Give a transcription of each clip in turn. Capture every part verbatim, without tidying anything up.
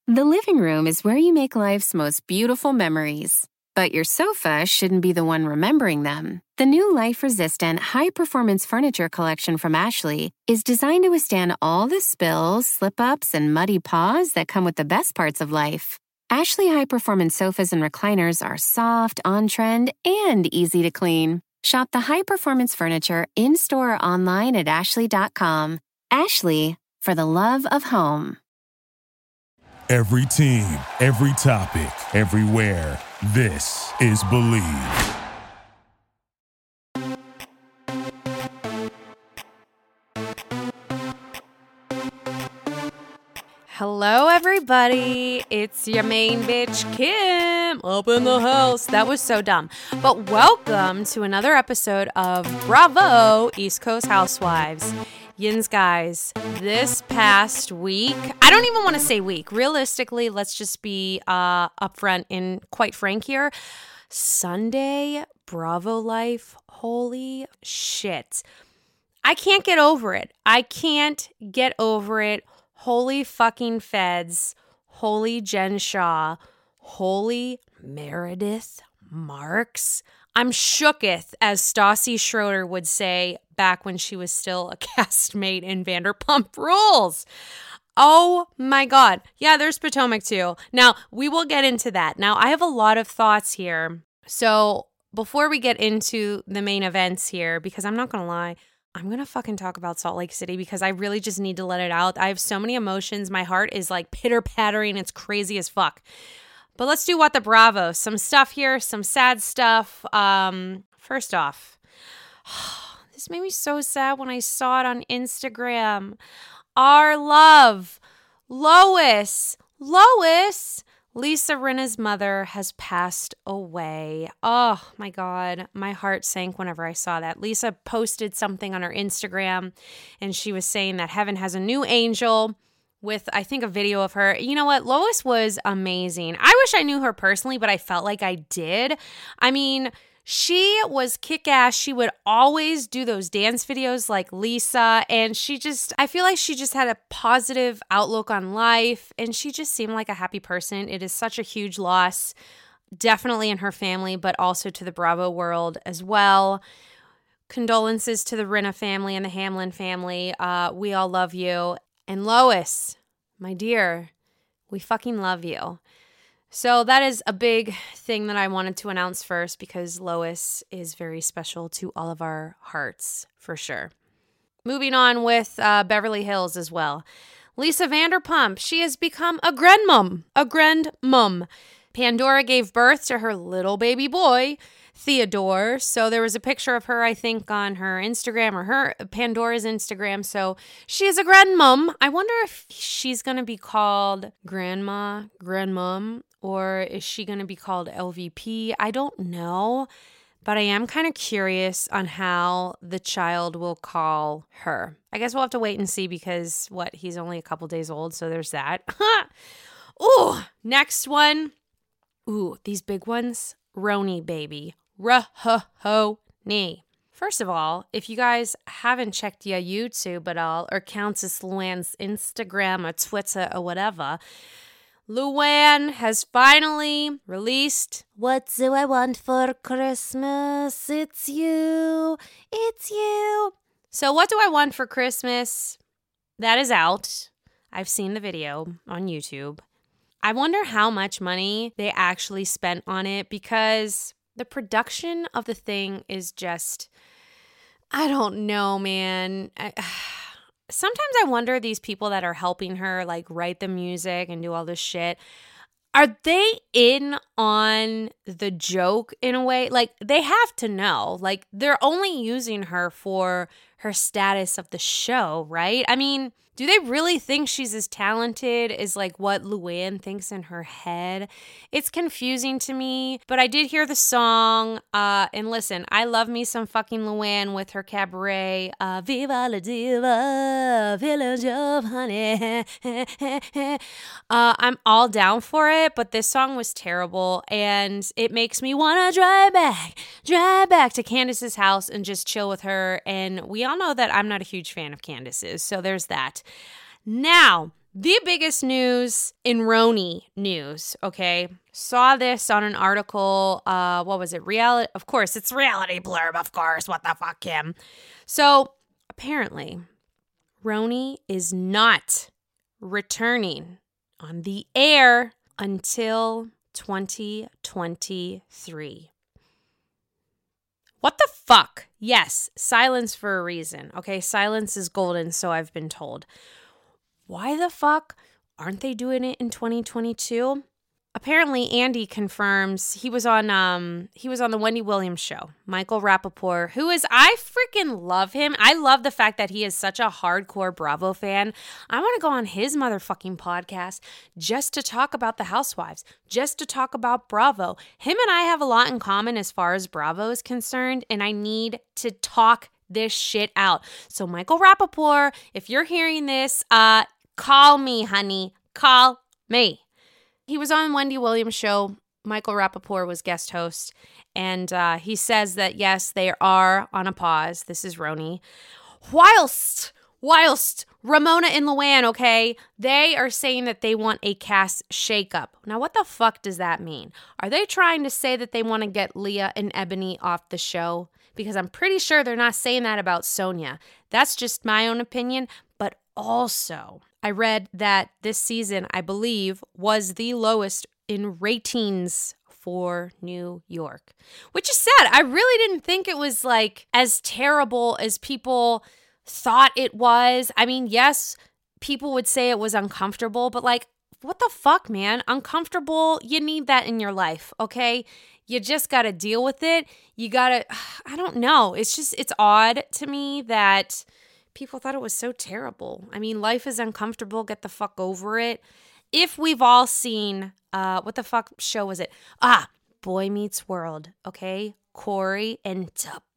The living room is where you make life's most beautiful memories. But your sofa shouldn't be the one remembering them. The new life-resistant, high-performance furniture collection from Ashley is designed to withstand all the spills, slip-ups, and muddy paws that come with the best parts of life. Ashley high-performance sofas and recliners are soft, on-trend, and easy to clean. Shop the high-performance furniture in-store or online at ashley dot com. Ashley, for the love of home. Every team, every topic, everywhere. This is Believe. Hello, everybody. It's your main bitch, Kim, up in the house. That was so dumb. But welcome to another episode of Bravo East Coast Housewives. Yins, guys, this past week, I don't even want to say week. Realistically, let's just be uh, upfront and quite frank here. Sunday, Bravo life, holy shit. I can't get over it. I can't get over it. Holy fucking feds. Holy Jen Shah. Holy Meredith Marks. I'm shooketh, as Stassi Schroeder would say back when she was still a castmate in Vanderpump Rules. Oh my God. Yeah, there's Potomac too. Now, we will get into that. Now, I have a lot of thoughts here. So before we get into the main events here, because I'm not going to lie, I'm going to fucking talk about Salt Lake City because I really just need to let it out. I have so many emotions. My heart is like pitter-pattering. It's crazy as fuck. But let's do what the Bravo. Some stuff here, some sad stuff. Um, first off, this made me so sad when I saw it on Instagram. Our love, Lois, Lois, Lisa Rinna's mother has passed away. Oh my God, my heart sank whenever I saw that. Lisa posted something on her Instagram and she was saying that heaven has a new angel with, I think, a video of her. You know what? Lois was amazing. I wish I knew her personally, but I felt like I did. I mean, she was kick-ass. She would always do those dance videos like Lisa, and she just, I feel like she just had a positive outlook on life, and she just seemed like a happy person. It is such a huge loss, definitely in her family, but also to the Bravo world as well. Condolences to the Rinna family and the Hamlin family. Uh, we all love you. And Lois, my dear, we fucking love you. So that is a big thing that I wanted to announce first because Lois is very special to all of our hearts, for sure. Moving on with uh, Beverly Hills as well. Lisa Vanderpump, she has become a grandmom, a grandmom. Pandora gave birth to her little baby boy, Theodore. So there was a picture of her, I think, on her Instagram or her Pandora's Instagram. So she is a grandmom. I wonder if she's going to be called grandma, grandmom, or is she going to be called L V P? I don't know, but I am kind of curious on how the child will call her. I guess we'll have to wait and see because, what, he's only a couple days old, so there's that. Ooh, next one. Ooh, these big ones. Roni baby. Ro-ho-ho-ni. First of all, if you guys haven't checked your YouTube at all or Countess Luann's Instagram or Twitter or whatever, Luann has finally released What Do I Want for Christmas? It's you. It's you. So What Do I Want for Christmas? That is out. I've seen the video on YouTube. I wonder how much money they actually spent on it because the production of the thing is just, I don't know, man. I, sometimes I wonder these people that are helping her like write the music and do all this shit, are they in on the joke in a way? Like they have to know, like they're only using her for her status of the show, right? I mean, do they really think she's as talented as like what Luann thinks in her head? It's confusing to me, but I did hear the song. Uh, and listen, I love me some fucking Luann with her cabaret. Uh, Viva la diva, village of honey. uh, I'm all down for it, but this song was terrible. And it makes me want to drive back, drive back to Candace's house and just chill with her. And we all know that I'm not a huge fan of Candace's, so there's that. Now, The biggest news in Roni news, okay? Saw this on an article, uh, what was it, reality? Of course, it's Reality Blurb, of course. What the fuck, Kim? So, apparently, Roni is not returning on the air until twenty twenty-three. What the fuck? Yes, silence for a reason, okay? Silence is golden, so I've been told. Why the fuck aren't they doing it in twenty twenty-two? Apparently, Andy confirms he was on um he was on the Wendy Williams show. Michael Rapaport, who is, I freaking love him. I love the fact that he is such a hardcore Bravo fan. I want to go on his motherfucking podcast just to talk about the Housewives, just to talk about Bravo. Him and I have a lot in common as far as Bravo is concerned, and I need to talk this shit out. So Michael Rapaport, if you're hearing this, uh, call me, honey. Call me. He was on Wendy Williams' show. Michael Rapaport was guest host. And uh, he says that, yes, they are on a pause. This is Roni. Whilst, whilst Ramona and Luann, okay, they are saying that they want a cast shakeup. Now, what the fuck does that mean? Are they trying to say that they want to get Leah and Ebony off the show? Because I'm pretty sure they're not saying that about Sonia. That's just my own opinion. But also, I read that this season, I believe, was the lowest in ratings for New York, which is sad. I really didn't think it was like as terrible as people thought it was. I mean, yes, people would say it was uncomfortable, but like, what the fuck, man? Uncomfortable, you need that in your life, okay? You just got to deal with it. You got to, I don't know. It's just, it's odd to me that people thought it was so terrible. I mean, life is uncomfortable. Get the fuck over it. If we've all seen, uh, what the fuck show was it? Ah, Boy Meets World, okay? Corey and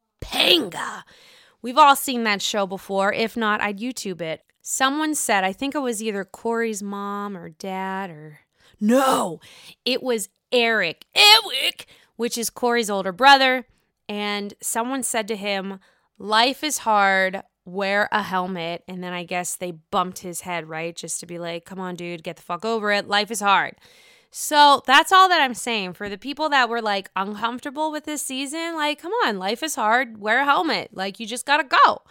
Topanga. We've all seen that show before. If not, I'd YouTube it. Someone said, I think it was either Corey's mom or dad or... No, it was Eric. Eric! Which is Corey's older brother. And someone said to him, life is hard, wear a helmet. And then I guess they bumped his head, right? Just to be like, come on, dude, get the fuck over it. Life is hard. So that's all that I'm saying. For the people that were like uncomfortable with this season, like, come on, life is hard, wear a helmet. Like, you just gotta go.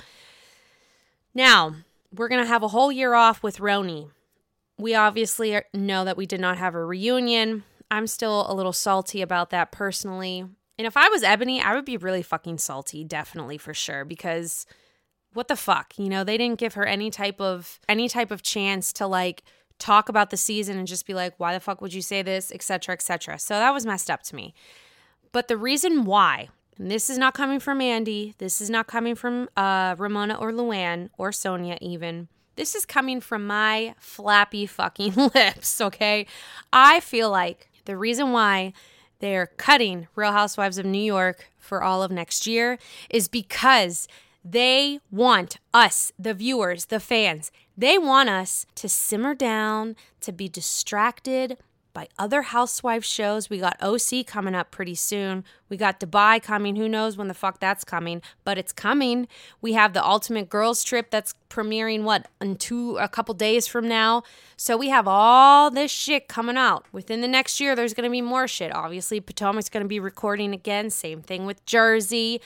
Now, we're gonna have a whole year off with Roni. We obviously know that we did not have a reunion. I'm still a little salty about that personally. And if I was Ebony, I would be really fucking salty, definitely, for sure, because what the fuck? You know, they didn't give her any type of any type of chance to like talk about the season and just be like, why the fuck would you say this, et cetera, et cetera. So that was messed up to me. But the reason why, and this is not coming from Andy, this is not coming from uh, Ramona or Luann or Sonia even. This is coming from my flappy fucking lips, okay? I feel like the reason why they're cutting Real Housewives of New York for all of next year is because they want us, the viewers, the fans, they want us to simmer down, to be distracted by other housewife shows. We got O C coming up pretty soon. We got Dubai coming. Who knows when the fuck that's coming, but it's coming. We have the Ultimate Girls Trip that's premiering, what, in two, a couple days from now. So we have all this shit coming out. Within the next year, there's going to be more shit. Obviously, Potomac's going to be recording again. Same thing with Jersey.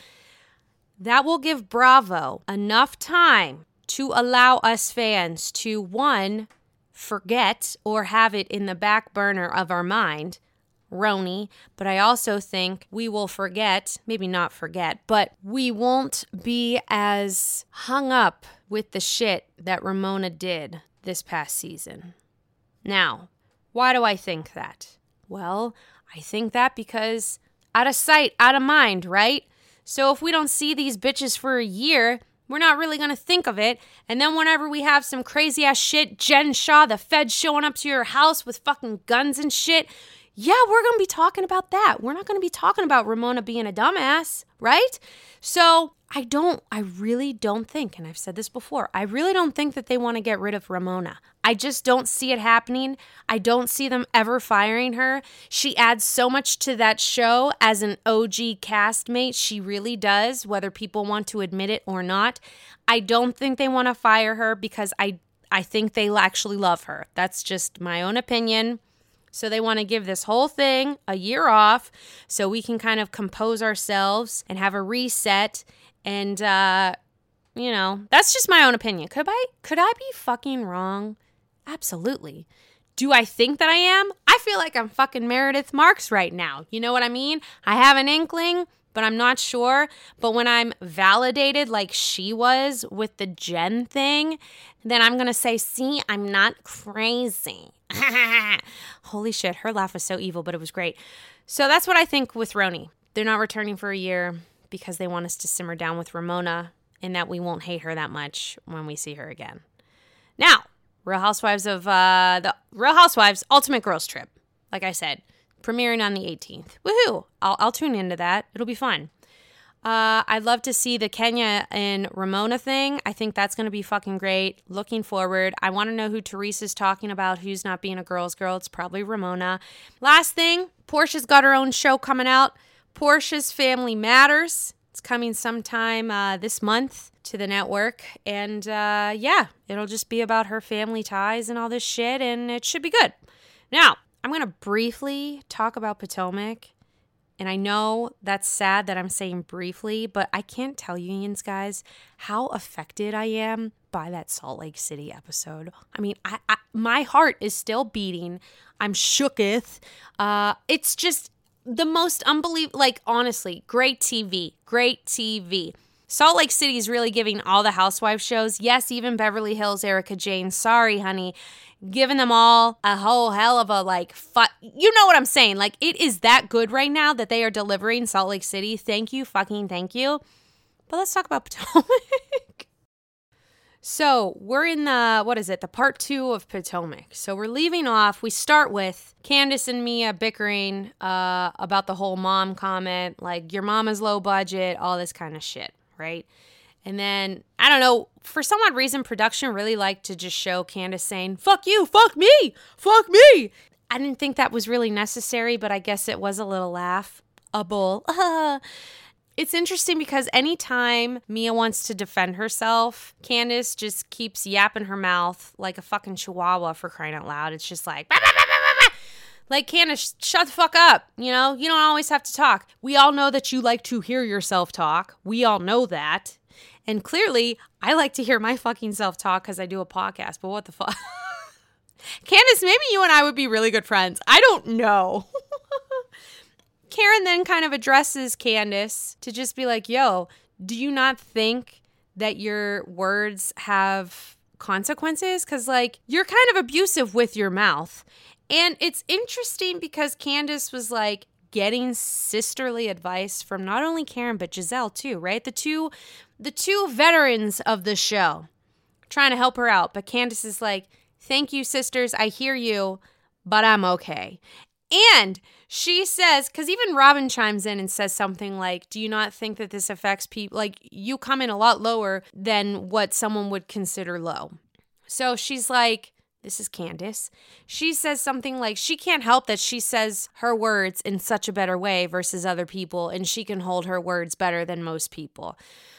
That will give Bravo enough time to allow us fans to, one, forget or have it in the back burner of our mind, Roni, but I also think we will forget, maybe not forget, but we won't be as hung up with the shit that Ramona did this past season. Now, why do I think that? Well, I think that because out of sight, out of mind, right? So if we don't see these bitches for a year, we're not really going to think of it. And then whenever we have some crazy ass shit, Jen Shah, the feds showing up to your house with fucking guns and shit, yeah, we're going to be talking about that. We're not going to be talking about Ramona being a dumbass, right? So I don't, I really don't think, and I've said this before, I really don't think that they want to get rid of Ramona. I just don't see it happening. I don't see them ever firing her. She adds so much to that show as an O G castmate. She really does, whether people want to admit it or not. I don't think they want to fire her because I I think they actually love her. That's just my own opinion. So they want to give this whole thing a year off so we can kind of compose ourselves and have a reset. And, uh, you know, that's just my own opinion. Could I, could I be fucking wrong? Absolutely. Do I think that I am? I feel like I'm fucking Meredith Marks right now. You know what I mean? I have an inkling, but I'm not sure. But when I'm validated like she was with the Jen thing, then I'm going to say, see, I'm not crazy. Holy shit, her laugh was so evil, but it was great. So that's what I think with Roni. They're not returning for a year because they want us to simmer down with Ramona and that we won't hate her that much when we see her again. Now, Real Housewives of, uh, the Real Housewives Ultimate Girls Trip. Like I said, premiering on the eighteenth. Woohoo! I'll, I'll tune into that. It'll be fun. Uh, I'd love to see the Kenya and Ramona thing. I think that's going to be fucking great. Looking forward. I want to know who Teresa's talking about, who's not being a girl's girl. It's probably Ramona. Last thing, Portia's got her own show coming out. Portia's Family Matters. It's coming sometime uh, this month to the network. And uh, yeah, it'll just be about her family ties and all this shit, and it should be good. Now, I'm going to briefly talk about Potomac. And I know that's sad that I'm saying briefly, but I can't tell you, Ians, guys, how affected I am by that Salt Lake City episode. I mean, I, I my heart is still beating. I'm shooketh. Uh, it's just the most unbelievable, like, honestly, great T V. Great T V. Salt Lake City is really giving all the housewife shows. Yes, even Beverly Hills, Erica Jane. Sorry, honey. Giving them all a whole hell of a, like, fu- you know what I'm saying. Like, it is that good right now that they are delivering Salt Lake City. Thank you, fucking thank you. But let's talk about Potomac. So we're in the, what is it, the part two of Potomac. So we're leaving off. We start with Candace and Mia bickering uh, about the whole mom comment, like, your mom is low budget, all this kind of shit, right? And then, I don't know, for some odd reason, production really liked to just show Candace saying, fuck you, fuck me, fuck me. I didn't think that was really necessary, but I guess it was a little laugh-able. It's interesting because anytime Mia wants to defend herself, Candace just keeps yapping her mouth like a fucking chihuahua, for crying out loud. It's just like, bah, bah, bah, bah, bah. Like, Candace, shut the fuck up. You know, you don't always have to talk. We all know that you like to hear yourself talk. We all know that. And clearly, I like to hear my fucking self talk because I do a podcast, but what the fuck? Candace, maybe you and I would be really good friends. I don't know. Karen then kind of addresses Candace to just be like, yo, do you not think that your words have consequences? Because, like, you're kind of abusive with your mouth. And it's interesting because Candace was like getting sisterly advice from not only Karen, but Giselle too, right? The two, the two veterans of the show trying to help her out. But Candace is like, thank you, sisters. I hear you, but I'm okay. And she says, because even Robin chimes in and says something like, do you not think that this affects people? Like, you come in a lot lower than what someone would consider low. So she's like, this is Candace. She says something like she can't help that she says her words in such a better way versus other people, and she can hold her words better than most people.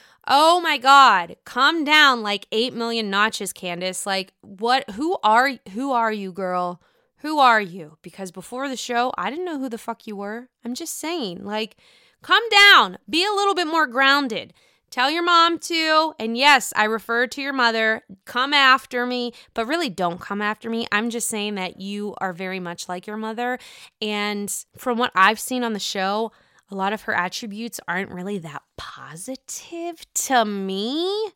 Oh my God, calm down like eight million notches, Candace. Like, what, who are, who are you, girl? Who are you? Because before the show, I didn't know who the fuck you were. I'm just saying, like, calm down. Be a little bit more grounded. Tell your mom to, and yes, I referred to your mother, come after me, but really don't come after me. I'm just saying that you are very much like your mother. And from what I've seen on the show, a lot of her attributes aren't really that positive to me.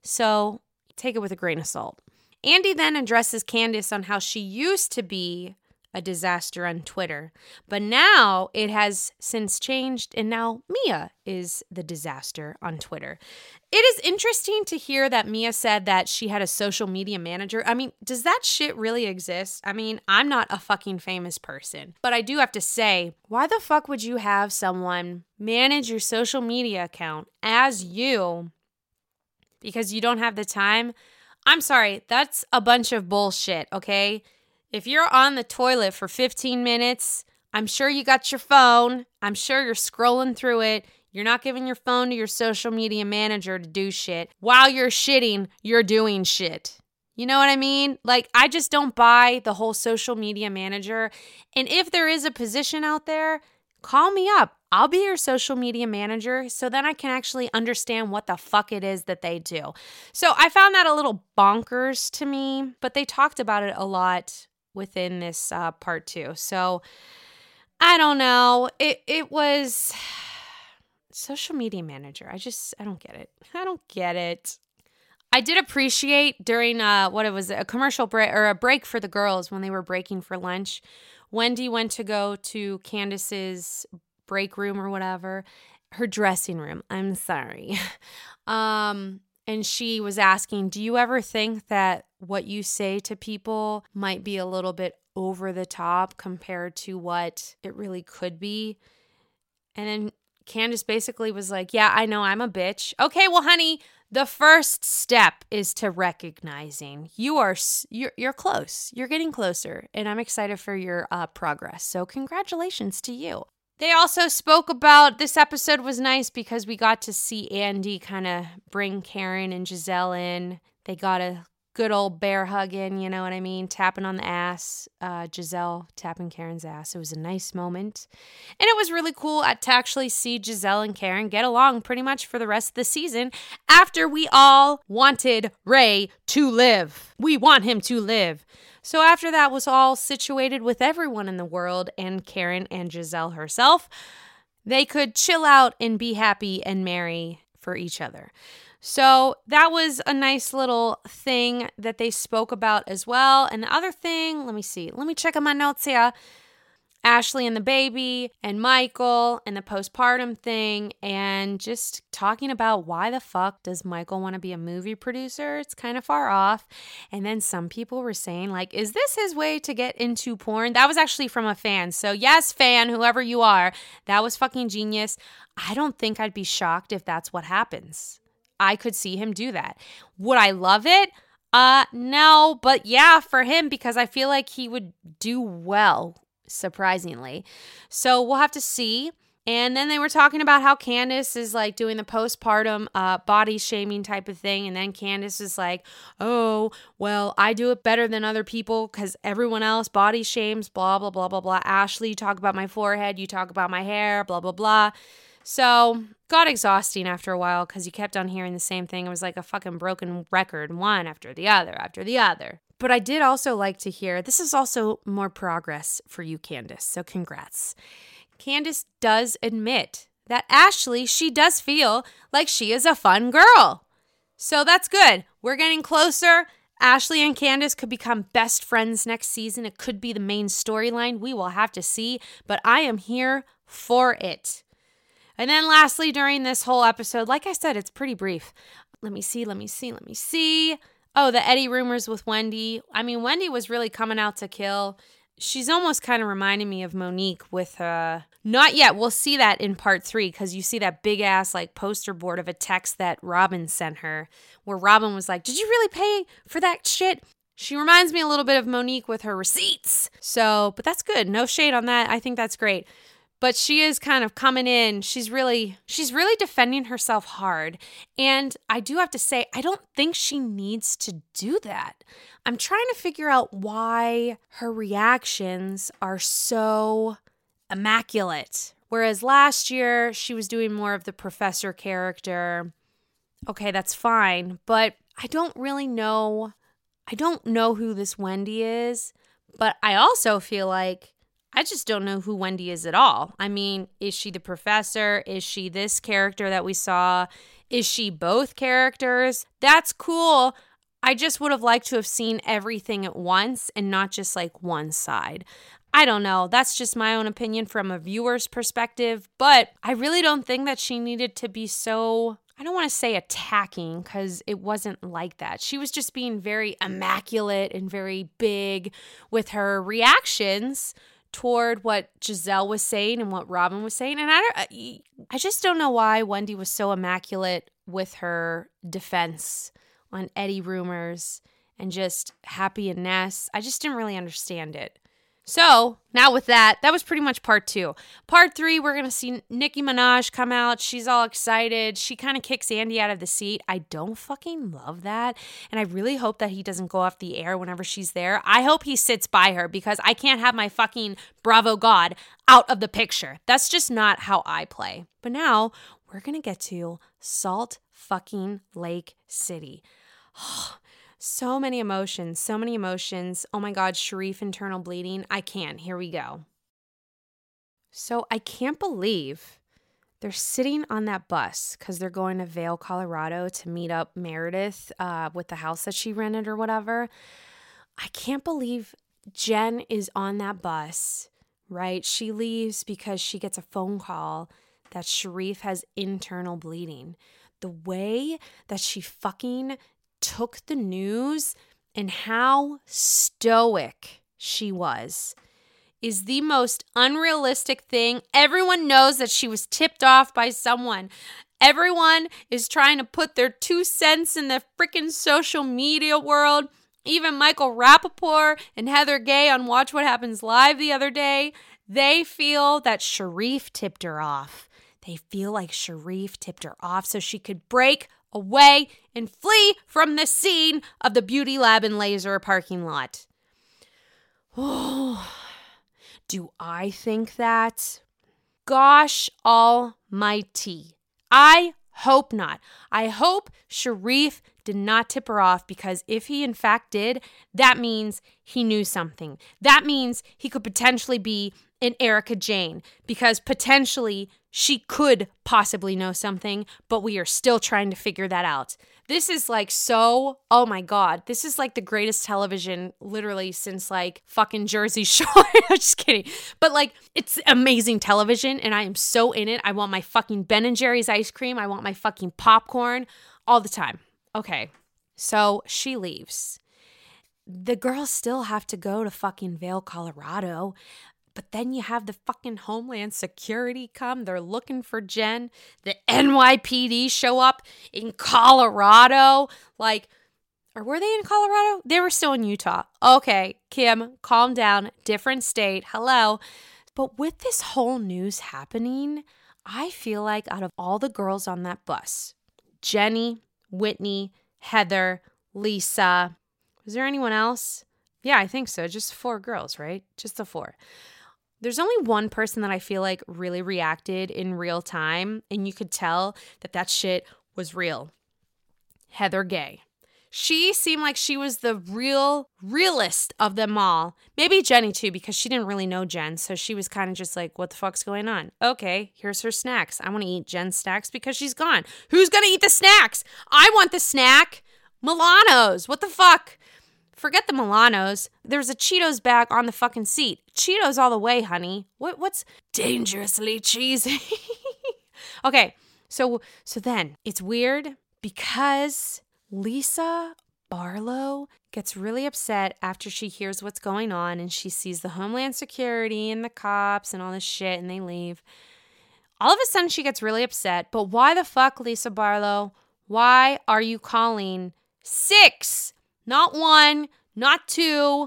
So take it with a grain of salt. Andy then addresses Candace on how she used to be a disaster on Twitter, but now it has since changed, and now Mia is the disaster on Twitter. It is interesting to hear that Mia said that she had a social media manager. I mean, does that shit really exist? I mean, I'm not a fucking famous person, but I do have to say, why the fuck would you have someone manage your social media account as you because you don't have the time? I'm sorry, that's a bunch of bullshit, okay? If you're on the toilet for fifteen minutes, I'm sure you got your phone. I'm sure you're scrolling through it. You're not giving your phone to your social media manager to do shit. While you're shitting, you're doing shit. You know what I mean? Like, I just don't buy the whole social media manager. And if there is a position out there, call me up. I'll be your social media manager so then I can actually understand what the fuck it is that they do. So I found that a little bonkers to me, but they talked about it a lot within this uh, part two. So I don't know. It it was social media manager. I just, I don't get it. I don't get it. I did appreciate during uh, what it was, a commercial break or a break for the girls when they were breaking for lunch. Wendy went to go to Candace's break room or whatever, her dressing room. I'm sorry. um, and she was asking, do you ever think that what you say to people might be a little bit over the top compared to what it really could be? And then Candace basically was like, yeah, I know I'm a bitch. Okay, well, honey, the first step is to recognizing you are you're, you're close. You're getting closer, and I'm excited for your uh, progress. So congratulations to you. They also spoke about, this episode was nice because we got to see Andy kind of bring Karen and Giselle in. They got a good old bear hug in, you know what I mean? Tapping on the ass. Uh, Giselle tapping Karen's ass. It was a nice moment. And it was really cool to actually see Giselle and Karen get along pretty much for the rest of the season after we all wanted Ray to live. We want him to live. So after that was all situated with everyone in the world and Karen and Giselle herself, they could chill out and be happy and merry for each other. So that was a nice little thing that they spoke about as well. And the other thing, let me see, let me check on my notes here. Ashley and the baby and Michael and the postpartum thing and just talking about why the fuck does Michael want to be a movie producer? It's kind of far off. And then some people were saying like, is this his way to get into porn? That was actually from a fan. So yes, fan, whoever you are, that was fucking genius. I don't think I'd be shocked if that's what happens. I could see him do that. Would I love it? Uh, no, but yeah, for him, because I feel like he would do well, surprisingly. So we'll have to see. And then they were talking about how Candace is like doing the postpartum uh, body shaming type of thing. And then Candace is like, oh, well, I do it better than other people because everyone else body shames, blah, blah, blah, blah, blah. Ashley, you talk about my forehead, you talk about my hair, blah, blah, blah. So got exhausting after a while because you kept on hearing the same thing. It was like a fucking broken record, one after the other, after the other. But I did also like to hear, this is also more progress for you, Candace, so congrats. Candace does admit that Ashley, she does feel like she is a fun girl. So that's good. We're getting closer. Ashley and Candace could become best friends next season. It could be the main storyline. We will have to see, but I am here for it. And then lastly, during this whole episode, like I said, it's pretty brief. Let me see, let me see, let me see. Oh, the Eddie rumors with Wendy. I mean, Wendy was really coming out to kill. She's almost kind of reminding me of Monique with, uh, not yet. We'll see that in part three because you see that big ass like poster board of a text that Robin sent her where Robin was like, did you really pay for that shit? She reminds me a little bit of Monique with her receipts. So, but that's good. No shade on that. I think that's great. But she is kind of coming in. She's really, she's really defending herself hard. And I do have to say, I don't think she needs to do that. I'm trying to figure out why her reactions are so immaculate. Whereas last year, she was doing more of the professor character. Okay, that's fine. But I don't really know. I don't know who this Wendy is. But I also feel like I just don't know who Wendy is at all. I mean, is she the professor? Is she this character that we saw? Is she both characters? That's cool. I just would have liked to have seen everything at once and not just like one side. I don't know. That's just my own opinion from a viewer's perspective. But I really don't think that she needed to be so, I don't want to say attacking because it wasn't like that. She was just being very immaculate and very big with her reactions toward what Giselle was saying and what Robin was saying. And I don't, I just don't know why Wendy was so immaculate with her defense on Eddie rumors and just Happy and Ness. I just didn't really understand it. So now with that, that was pretty much part two. Part three, we're going to see Nicki Minaj come out. She's all excited. She kind of kicks Andy out of the seat. I don't fucking love that. And I really hope that he doesn't go off the air whenever she's there. I hope he sits by her because I can't have my fucking Bravo God out of the picture. That's just not how I play. But now we're going to get to Salt fucking Lake City. So many emotions, so many emotions. Oh my God, Sharrieff internal bleeding. I can't. Here we go. So I can't believe they're sitting on that bus because they're going to Vail, Colorado to meet up Meredith uh, with the house that she rented or whatever. I can't believe Jen is on that bus, right? She leaves because she gets a phone call that Sharrieff has internal bleeding. The way that she fucking took the news and how stoic she was is the most unrealistic thing. Everyone knows that she was tipped off by someone. Everyone is trying to put their two cents in the freaking social media world. Even Michael Rappaport and Heather Gay on Watch What Happens Live the other day, they feel that Sharrieff tipped her off. They feel like Sharrieff tipped her off so she could break away and flee from the scene of the Beauty Lab and Laser parking lot. Oh, do I think that? Gosh almighty. I hope not. I hope Sharrieff did not tip her off, because if he in fact did, that means he knew something. That means he could potentially be an Erika Jayne, because potentially she could possibly know something, but we are still trying to figure that out. This is like so, oh my God, this is like the greatest television literally since like fucking Jersey Shore. I'm just kidding. But like, it's amazing television and I am so in it. I want my fucking Ben and Jerry's ice cream. I want my fucking popcorn all the time. Okay, so she leaves. The girls still have to go to fucking Vail, Colorado. But then you have the fucking Homeland Security come. They're looking for Jen. The N Y P D show up in Colorado. Like, or were they in Colorado? They were still in Utah. Okay, Kim, calm down. Different state. Hello. But with this whole news happening, I feel like out of all the girls on that bus, Jenny, Whitney, Heather, Lisa, was there anyone else? Yeah, I think so. Just four girls, right? Just the four. There's only one person that I feel like really reacted in real time, and you could tell that that shit was real. Heather Gay. She seemed like she was the real, realest of them all. Maybe Jenny too, because she didn't really know Jen, so she was kind of just like, what the fuck's going on? Okay, here's her snacks. I want to eat Jen's snacks because she's gone. Who's going to eat the snacks? I want the snack. Milano's. What the fuck? Forget the Milanos. There's a Cheetos bag on the fucking seat. Cheetos all the way, honey. What? What's dangerously cheesy? Okay, so so then it's weird because Lisa Barlow gets really upset after she hears what's going on and she sees the Homeland Security and the cops and all this shit and they leave. All of a sudden she gets really upset. But why the fuck, Lisa Barlow? Why are you calling six? Not one, not two,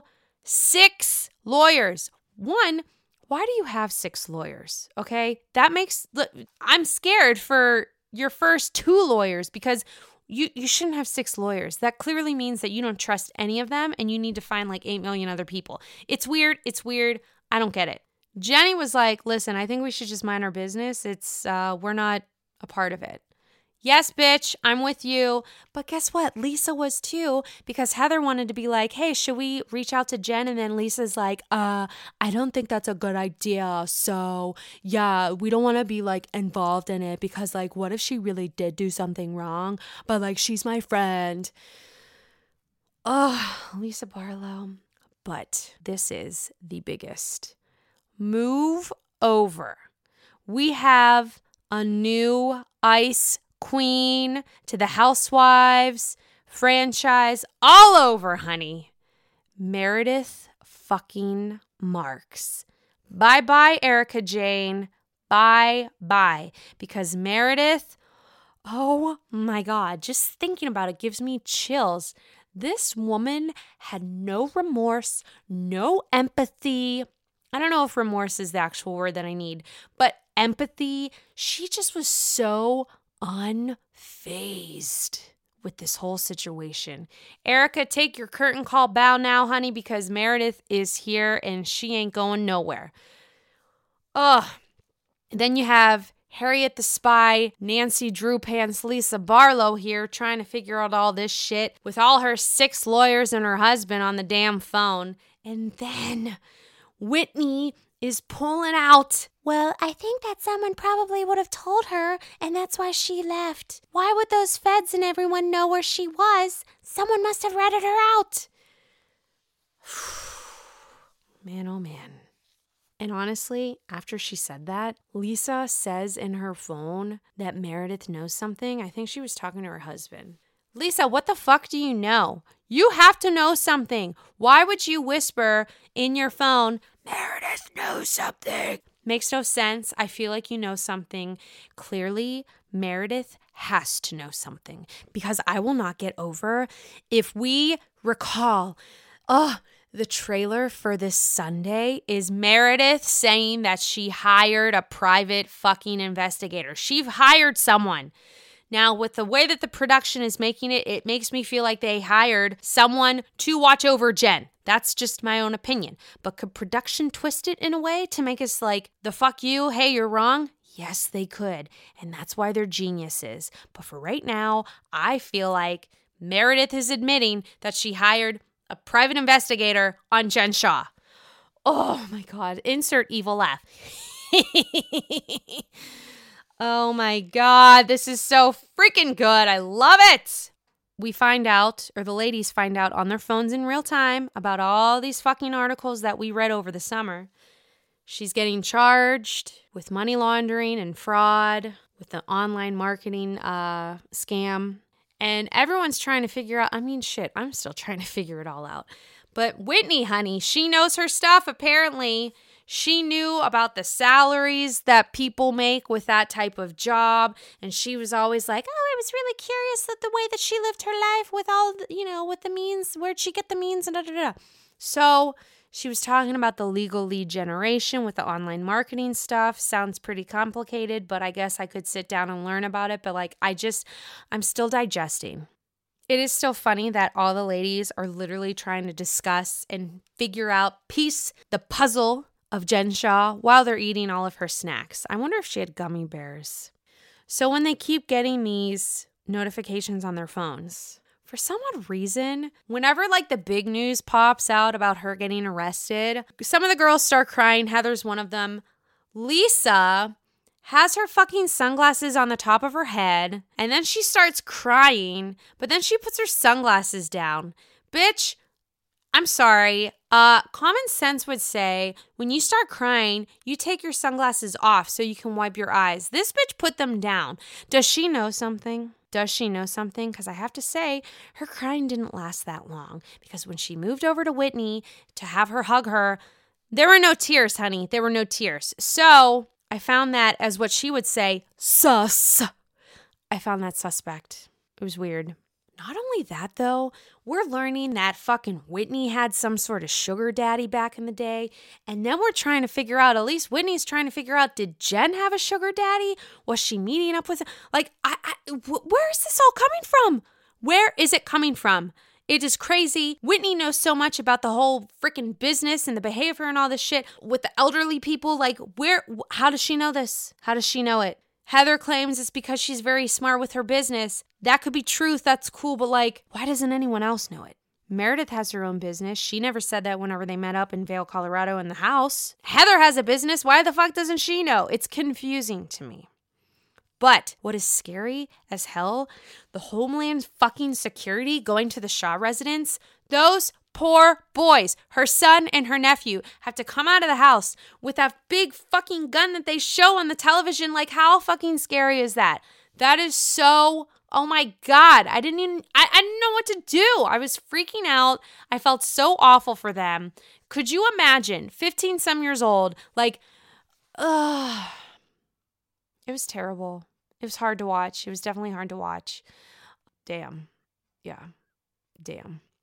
six lawyers. One, why do you have six lawyers? Okay, that makes, look, I'm scared for your first two lawyers because you, you shouldn't have six lawyers. That clearly means that you don't trust any of them and you need to find like eight million other people. It's weird. It's weird. I don't get it. Jenny was like, listen, I think we should just mind our business. It's, uh, we're not a part of it. Yes, bitch, I'm with you. But guess what? Lisa was too, because Heather wanted to be like, hey, should we reach out to Jen? And then Lisa's like, uh, I don't think that's a good idea. So yeah, we don't want to be like involved in it because like, what if she really did do something wrong? But like, she's my friend. Oh, Lisa Barlow. But this is the biggest. Move over. We have a new ice queen to the Housewives franchise all over, honey. Meredith fucking Marks. Bye-bye, Erika Jayne. Bye-bye. Because Meredith, oh my God, just thinking about it gives me chills. This woman had no remorse, no empathy. I don't know if remorse is the actual word that I need, but empathy. She just was so unfazed with this whole situation. Erica, take your curtain call bow now, honey, because Meredith is here and she ain't going nowhere. Ugh. Then you have Harriet the Spy, Nancy Drew Pants, Lisa Barlow here trying to figure out all this shit with all her six lawyers and her husband on the damn phone. And then Whitney is pulling out, well, I think that someone probably would have told her, and that's why she left. Why would those feds and everyone know where she was? Someone must have ratted her out. Man, oh man. And honestly, after she said that, Lisa says in her phone that Meredith knows something. I think she was talking to her husband. Lisa, what the fuck do you know? You have to know something. Why would you whisper in your phone, Meredith knows something? Makes no sense. I feel like you know something. Clearly, Meredith has to know something because I will not get over if we recall, oh, the trailer for this Sunday is Meredith saying that she hired a private fucking investigator. She hired someone. Now, with the way that the production is making it, it makes me feel like they hired someone to watch over Jen. That's just my own opinion. But could production twist it in a way to make us like, the fuck you, hey, you're wrong? Yes, they could. And that's why they're geniuses. But for right now, I feel like Meredith is admitting that she hired a private investigator on Jen Shah. Oh my God. Insert evil laugh. Oh my God. This is so freaking good. I love it. We find out, or the ladies find out on their phones in real time about all these fucking articles that we read over the summer. She's getting charged with money laundering and fraud, with the online marketing uh, scam. And everyone's trying to figure out, I mean, shit, I'm still trying to figure it all out. But Whitney, honey, she knows her stuff, apparently. She knew about the salaries that people make with that type of job. And she was always like, oh, I was really curious that the way that she lived her life with all, the, you know, with the means, where'd she get the means, and da da da. So she was talking about the legal lead generation with the online marketing stuff. Sounds pretty complicated, but I guess I could sit down and learn about it. But like, I just, I'm still digesting. It is still funny that all the ladies are literally trying to discuss and figure out, piece the puzzle of Jen Shah while they're eating all of her snacks. I wonder if she had gummy bears. So when they keep getting these notifications on their phones, for some odd reason, whenever like the big news pops out about her getting arrested, some of the girls start crying. Heather's one of them. Lisa has her fucking sunglasses on the top of her head, and then she starts crying, but then she puts her sunglasses down. Bitch, I'm sorry. Uh, common sense would say when you start crying, you take your sunglasses off so you can wipe your eyes. This bitch put them down. Does she know something? Does she know something? Because I have to say, her crying didn't last that long. Because when she moved over to Whitney to have her hug her, there were no tears, honey. There were no tears. So I found that, as what she would say, sus. I found that suspect. It was weird. Not only that, though, we're learning that fucking Whitney had some sort of sugar daddy back in the day. And then we're trying to figure out, at least Whitney's trying to figure out, did Jen have a sugar daddy? Was she meeting up with him? Like, I, I, wh- where is this all coming from? Where is it coming from? It is crazy. Whitney knows so much about the whole freaking business and the behavior and all this shit with the elderly people. Like, where, how does she know this? How does she know it? Heather claims it's because she's very smart with her business. That could be truth. That's cool. But like, why doesn't anyone else know it? Meredith has her own business. She never said that whenever they met up in Vail, Colorado in the house. Heather has a business. Why the fuck doesn't she know? It's confusing to me. But what is scary as hell, the Homeland fucking security going to the Shah residence, those poor boys, her son and her nephew, have to come out of the house with that big fucking gun that they show on the television. Like, how fucking scary is that? That is so, oh my God. I didn't even, I, I didn't know what to do. I was freaking out. I felt so awful for them. Could you imagine, fifteen some years old, like, ugh. It was terrible. It was hard to watch. It was definitely hard to watch. Damn. Yeah. Damn.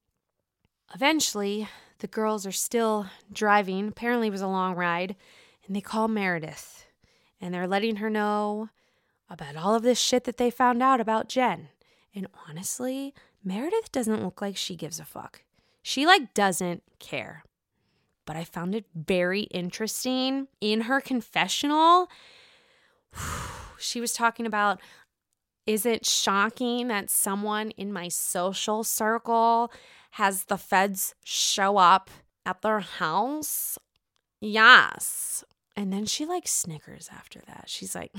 Eventually, the girls are still driving. Apparently it was a long ride. And they call Meredith. And they're letting her know about all of this shit that they found out about Jen. And honestly, Meredith doesn't look like she gives a fuck. She like doesn't care. But I found it very interesting. In her confessional, she was talking about, is it shocking that someone in my social circle has the feds show up at their house? Yes. And then she like snickers after that. She's like,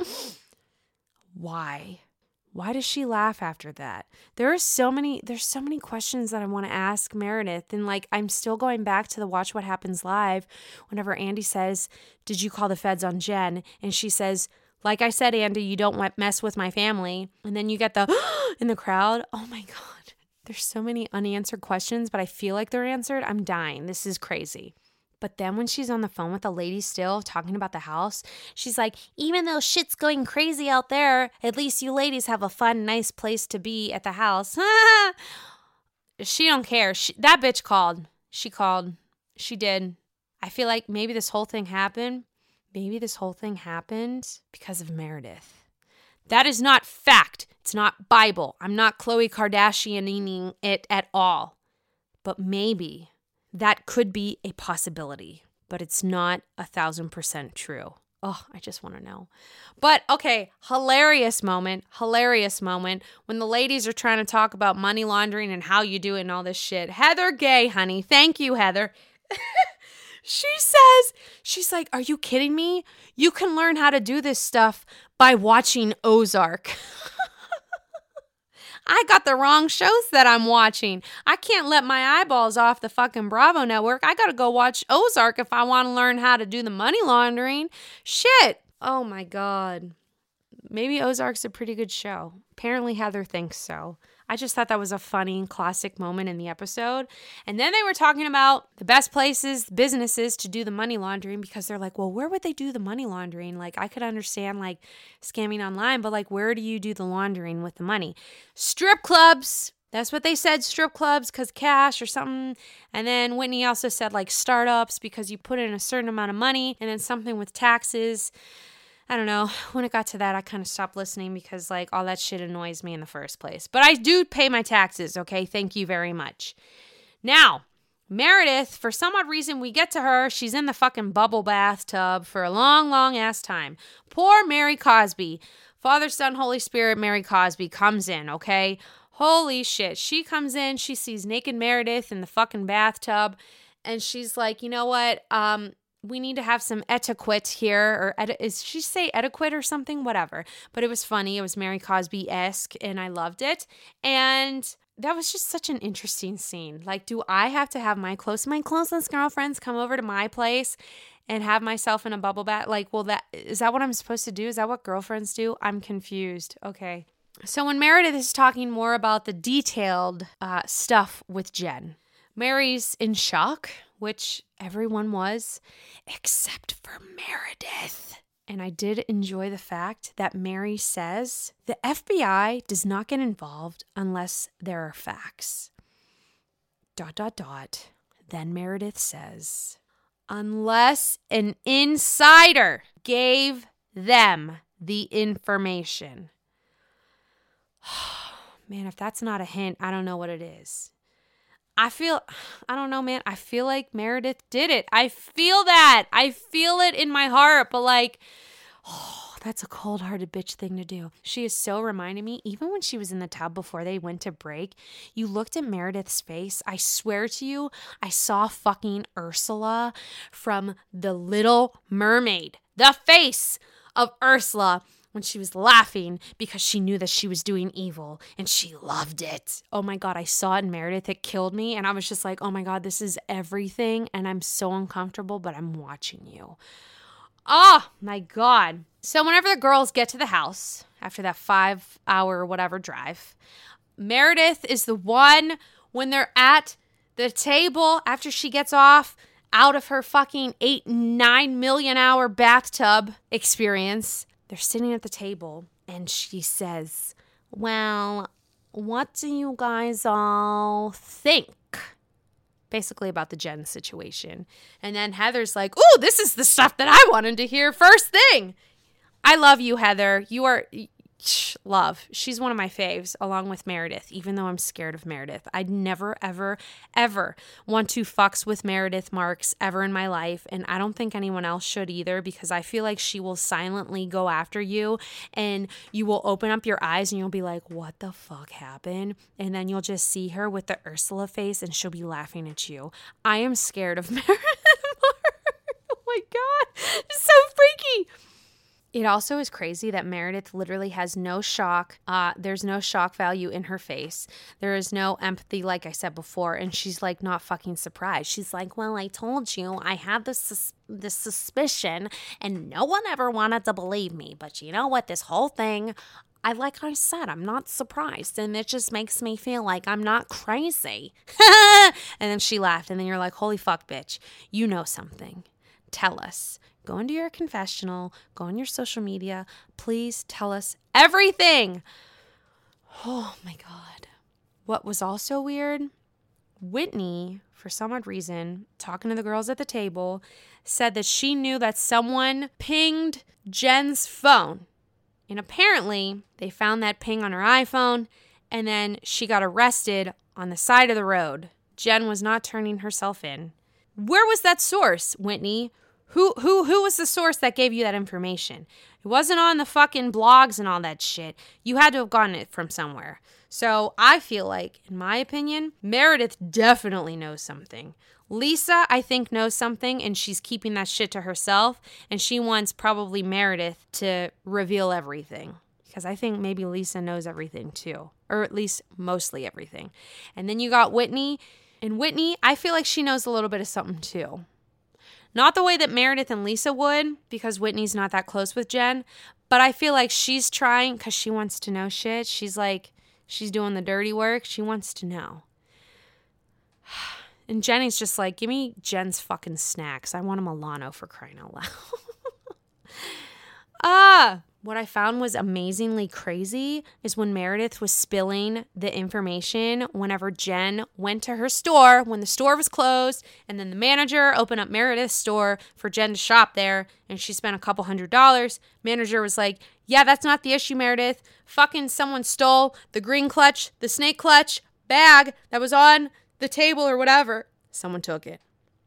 why? Why does she laugh after that? There are so many, there's so many questions that I want to ask Meredith. And like, I'm still going back to the Watch What Happens Live whenever Andy says, did you call the feds on Jen? And she says, like I said, Andy, you don't mess with my family. And then you get the in the crowd. Oh my God. There's so many unanswered questions, but I feel like they're answered. I'm dying. This is crazy. But then when she's on the phone with the lady still talking about the house, she's like, even though shit's going crazy out there, at least you ladies have a fun, nice place to be at the house. She don't care. She, that bitch called. She called. She did. I feel like maybe this whole thing happened. Maybe this whole thing happened because of Meredith. That is not fact. It's not Bible. I'm not Khloe Kardashianing it at all. But maybe that could be a possibility, but it's not a thousand percent true. Oh, I just want to know. But okay, hilarious moment, hilarious moment when the ladies are trying to talk about money laundering and how you do it and all this shit. Heather Gay, honey. Thank you, Heather. She says, she's like, are you kidding me? You can learn how to do this stuff by watching Ozark. I got the wrong shows that I'm watching. I can't let my eyeballs off the fucking Bravo network. I got to go watch Ozark if I want to learn how to do the money laundering. Shit. Oh my God. Maybe Ozark's a pretty good show. Apparently Heather thinks so. I just thought that was a funny classic moment in the episode. And then they were talking about the best places, businesses to do the money laundering because they're like, well, where would they do the money laundering? Like, I could understand like scamming online, but like, where do you do the laundering with the money? Strip clubs. That's what they said, strip clubs, because cash or something. And then Whitney also said like startups because you put in a certain amount of money and then something with taxes. I don't know. When it got to that, I kind of stopped listening because, like, all that shit annoys me in the first place. But I do pay my taxes, okay? Thank you very much. Now, Meredith, for some odd reason, we get to her. She's in the fucking bubble bathtub for a long, long ass time. Poor Mary Cosby. Father, Son, Holy Spirit, Mary Cosby comes in, okay? Holy shit. She comes in. She sees naked Meredith in the fucking bathtub. And she's like, you know what? Um... We need to have some etiquette here, or eti- is she say etiquette or something? Whatever. But it was funny. It was Mary Cosby-esque, and I loved it. And that was just such an interesting scene. Like, do I have to have my close, my closest girlfriends come over to my place and have myself in a bubble bath? Like, well, that is that what I'm supposed to do? Is that what girlfriends do? I'm confused. Okay. So when Meredith is talking more about the detailed uh, stuff with Jen, Mary's in shock, which everyone was, except for Meredith. And I did enjoy the fact that Mary says, the F B I does not get involved unless there are facts. Dot, dot, dot. Then Meredith says, unless an insider gave them the information. Man, if that's not a hint, I don't know what it is. I feel, I don't know, man. I feel like Meredith did it. I feel that. I feel it in my heart. But like, oh, that's a cold-hearted bitch thing to do. She is so reminding me, even when she was in the tub before they went to break, you looked at Meredith's face. I swear to you, I saw fucking Ursula from The Little Mermaid. The face of Ursula when she was laughing because she knew that she was doing evil and she loved it. Oh my God, I saw it in Meredith. It killed me. And I was just like, oh my God, this is everything. And I'm so uncomfortable, but I'm watching you. Oh my God. So whenever the girls get to the house after that five hour whatever drive, Meredith is the one when they're at the table after she gets off out of her fucking eight, nine million hour bathtub experience. They're sitting at the table and she says, well, what do you guys all think? basically about the Jen situation. And then Heather's like, ooh, this is the stuff that I wanted to hear first thing. I love you, Heather. You are... Love. She's one of my faves, along with Meredith, even though I'm scared of Meredith. I'd never, ever, ever want to fucks with Meredith Marks ever in my life, and I don't think anyone else should either, because I feel like she will silently go after you, and you will open up your eyes, and you'll be like, what the fuck happened? And then you'll just see her with the Ursula face, and she'll be laughing at you. I am scared of Meredith Marks. Oh my God. It's so freaky. It also is crazy that Meredith literally has no shock. Uh, there's no shock value in her face. There is no empathy, like I said before, and she's like not fucking surprised. She's like, well, I told you I had this sus- this suspicion, and no one ever wanted to believe me. But you know what? This whole thing, I like I said, I'm not surprised, and it just makes me feel like I'm not crazy. And then she laughed, and then you're like, holy fuck, bitch, you know something. Tell us. Go into your confessional, go on your social media. Please tell us everything. Oh my God. What was also weird, Whitney, for some odd reason, talking to the girls at the table, said that she knew that someone pinged Jen's phone. And apparently they found that ping on her iPhone, and then she got arrested on the side of the road. Jen was not turning herself in. Where was that source, Whitney? Who who who was the source that gave you that information? It wasn't on the fucking blogs and all that shit. You had to have gotten it from somewhere. So I feel like, in my opinion, Meredith definitely knows something. Lisa, I think, knows something, and she's keeping that shit to herself, and she wants probably Meredith to reveal everything. Because I think maybe Lisa knows everything too, or at least mostly everything. And then you got Whitney, and Whitney, I feel like she knows a little bit of something too. Not the way that Meredith and Lisa would, because Whitney's not that close with Jen, but I feel like she's trying because she wants to know shit. She's like, she's doing the dirty work. She wants to know. And Jenny's just like, give me Jen's fucking snacks. I want a Milano, for crying out loud. Ah, what I found was amazingly crazy is when Meredith was spilling the information whenever Jen went to her store when the store was closed, and then the manager opened up Meredith's store for Jen to shop there, and she spent a couple hundred dollars. Manager was like, yeah, that's not the issue, Meredith. Fucking someone stole the green clutch, the snake clutch bag that was on the table or whatever. Someone took it.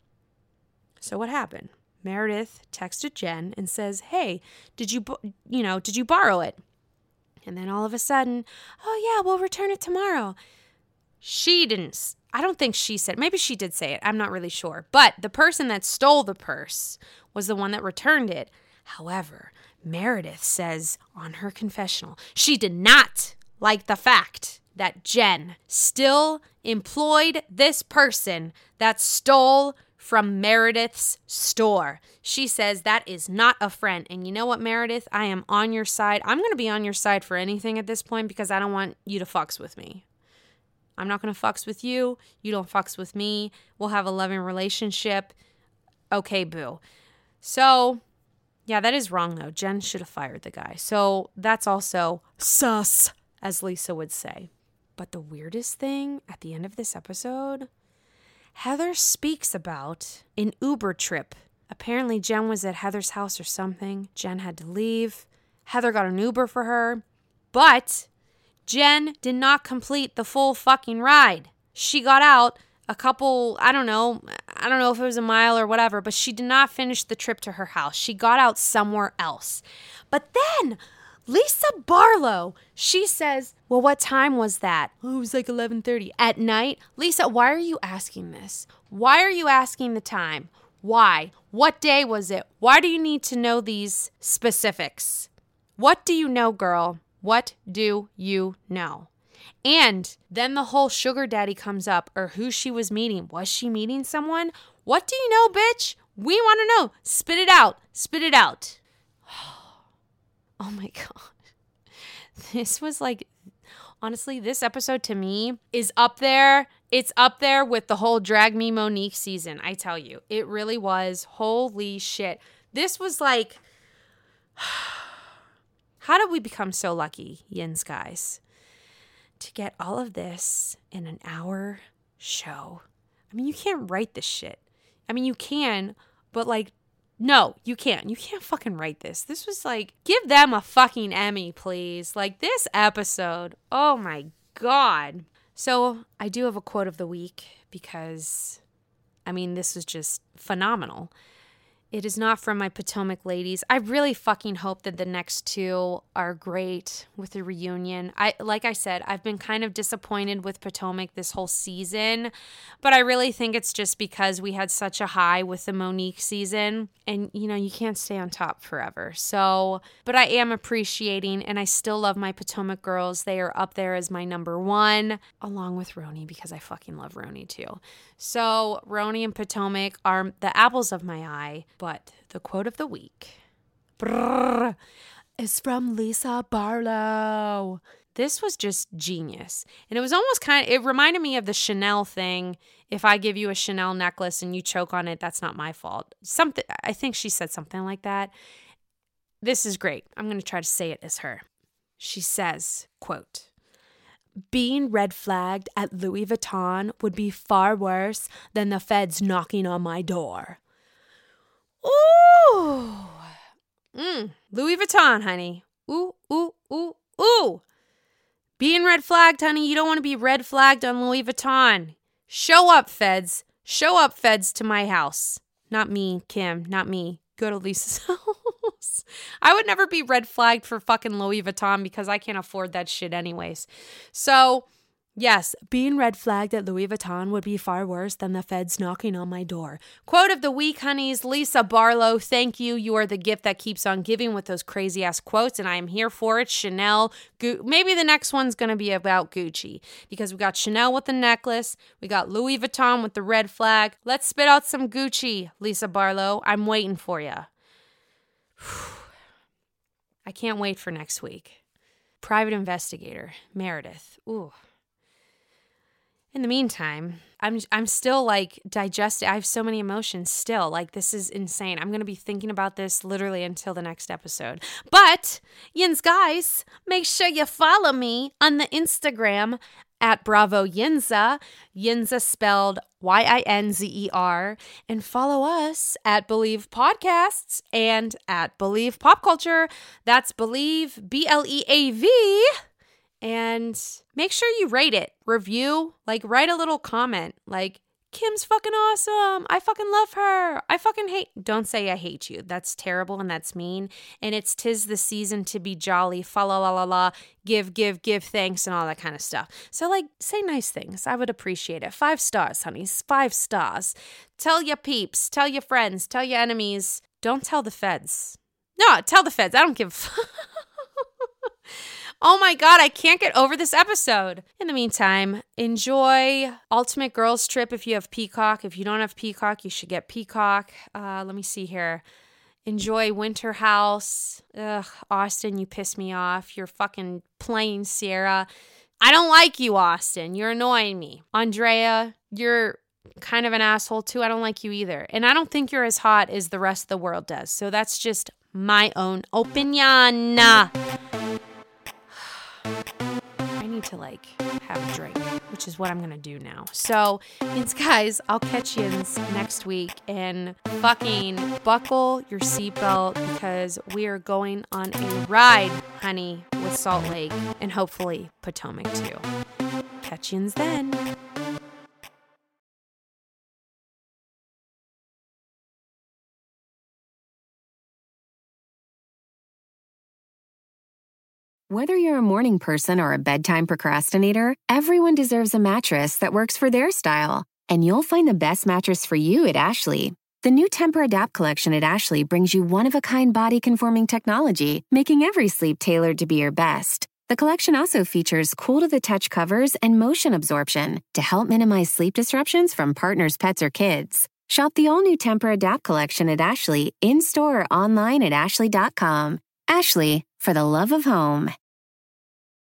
So what happened? Meredith texted Jen and says, hey, did you, you know, did you borrow it? And then all of a sudden, oh yeah, we'll return it tomorrow. She didn't, I don't think she said, maybe she did say it. I'm not really sure. But the person that stole the purse was the one that returned it. However, Meredith says on her confessional, she did not like the fact that Jen still employed this person that stole from Meredith's store. She says that is not a friend. And you know what, Meredith? I am on your side. I'm going to be on your side for anything at this point because I don't want you to fucks with me. I'm not going to fucks with you. You don't fucks with me. We'll have a loving relationship. Okay, boo. So, yeah, that is wrong, though. Jen should have fired the guy. So that's also sus, as Lisa would say. But the weirdest thing at the end of this episode, Heather speaks about an Uber trip. Apparently Jen was at Heather's house or something. Jen had to leave. Heather got an Uber for her. But Jen did not complete the full fucking ride. She got out a couple, I don't know, I don't know if it was a mile or whatever, but she did not finish the trip to her house. She got out somewhere else. But then Lisa Barlow, she says, well, what time was that? Oh, it was like eleven thirty at night. Lisa, why are you asking this? Why are you asking the time? Why? What day was it? Why do you need to know these specifics? What do you know, girl? What do you know? And then the whole sugar daddy comes up, or who she was meeting. Was she meeting someone? What do you know, bitch? We want to know. Spit it out. Spit it out. Oh my God. This was like, honestly, this episode to me is up there. It's up there with the whole Drag Me Monique season. I tell you, it really was. Holy shit. This was like, how did we become so lucky, Yins guys, to get all of this in an hour show? I mean, you can't write this shit. I mean, you can, but like, no, you can't. You can't fucking write this. This was like, give them a fucking Emmy, please. Like, this episode, oh my God. So I do have a quote of the week because, I mean, this was just phenomenal. It is not from my Potomac ladies. I really fucking hope that the next two are great with the reunion. I like I said, I've been kind of disappointed with Potomac this whole season, but I really think it's just because we had such a high with the Monique season, and you know, you can't stay on top forever. So, but I am appreciating, and I still love my Potomac girls. They are up there as my number one, along with Roni, because I fucking love Roni too. So Roni and Potomac are the apples of my eye. But the quote of the week brrr, is from Lisa Barlow. This was just genius. And it was almost kind of, it reminded me of the Chanel thing. If I give you a Chanel necklace and you choke on it, that's not my fault. Something, I think she said something like that. This is great. I'm going to try to say it as her. She says, quote, being red flagged at Louis Vuitton would be far worse than the feds knocking on my door. Ooh. Mm. Louis Vuitton, honey. Ooh, ooh, ooh, ooh. Being red flagged, honey. You don't want to be red flagged on Louis Vuitton. Show up, feds. Show up, feds, to my house. Not me, Kim. Not me. Go to Lisa's house. I would never be red flagged for fucking Louis Vuitton because I can't afford that shit anyways. So, yes, being red flagged at Louis Vuitton would be far worse than the feds knocking on my door. Quote of the week, honeys, Lisa Barlow. Thank you. You are the gift that keeps on giving with those crazy ass quotes, and I am here for it. Chanel, Gu- maybe the next one's going to be about Gucci because we got Chanel with the necklace. We got Louis Vuitton with the red flag. Let's spit out some Gucci, Lisa Barlow. I'm waiting for you. I can't wait for next week. Private investigator, Meredith. Ooh. In the meantime, I'm I'm still like digesting. I have so many emotions still. Like, this is insane. I'm going to be thinking about this literally until the next episode. But, yins guys, make sure you follow me on the Instagram at Bravo Yinza. Yinza spelled Y I N Z E R. And follow us at Believe Podcasts and at Believe Pop Culture. That's Believe, B L E A V. And make sure you rate it, review, like write a little comment like, Kim's fucking awesome. I fucking love her. I fucking hate. Don't say I hate you. That's terrible and that's mean. And it's 'tis the season to be jolly. Fa la la la la. Give, give, give thanks and all that kind of stuff. So like, say nice things. I would appreciate it. Five stars, honeys. Five stars. Tell your peeps. Tell your friends. Tell your enemies. Don't tell the feds. No, tell the feds. I don't give a fuck. Oh my God, I can't get over this episode. In the meantime, enjoy Ultimate Girls Trip if you have Peacock. If you don't have Peacock, you should get Peacock. Uh, let me see here. Enjoy Winter House. Ugh, Austin, you piss me off. You're fucking playing Sierra. I don't like you, Austin. You're annoying me. Andrea, you're kind of an asshole too. I don't like you either. And I don't think you're as hot as the rest of the world does. So that's just my own opinion. I need to like have a drink, which is what I'm gonna do now. So, it's guys, I'll catch you next week, and fucking buckle your seatbelt because we are going on a ride, honey, with Salt Lake and hopefully Potomac too. Catch you then. Whether you're a morning person or a bedtime procrastinator, everyone deserves a mattress that works for their style. And you'll find the best mattress for you at Ashley. The new Tempur-Adapt collection at Ashley brings you one-of-a-kind body-conforming technology, making every sleep tailored to be your best. The collection also features cool-to-the-touch covers and motion absorption to help minimize sleep disruptions from partners, pets, or kids. Shop the all-new Tempur-Adapt collection at Ashley, in-store or online at ashley dot com. Ashley, for the love of home.